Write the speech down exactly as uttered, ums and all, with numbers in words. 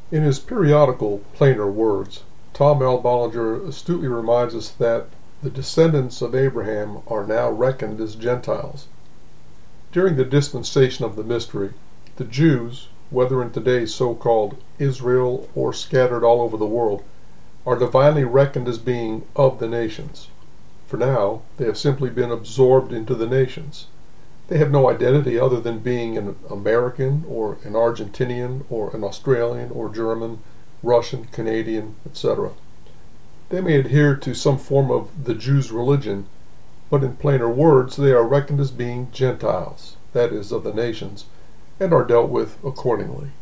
In his periodical Plainer Words, Tom L. Bollinger astutely reminds us that the descendants of Abraham are now reckoned as Gentiles. During the dispensation of the mystery, the Jews, whether in today's so-called Israel or scattered all over the world, are divinely reckoned as being of the nations. For now, they have simply been absorbed into the nations. They have no identity other than being an American or an Argentinian or an Australian or German, Russian, Canadian, et cetera. They may adhere to some form of the Jews' religion, but in plainer words they are reckoned as being Gentiles, that is, of the nations, and are dealt with accordingly.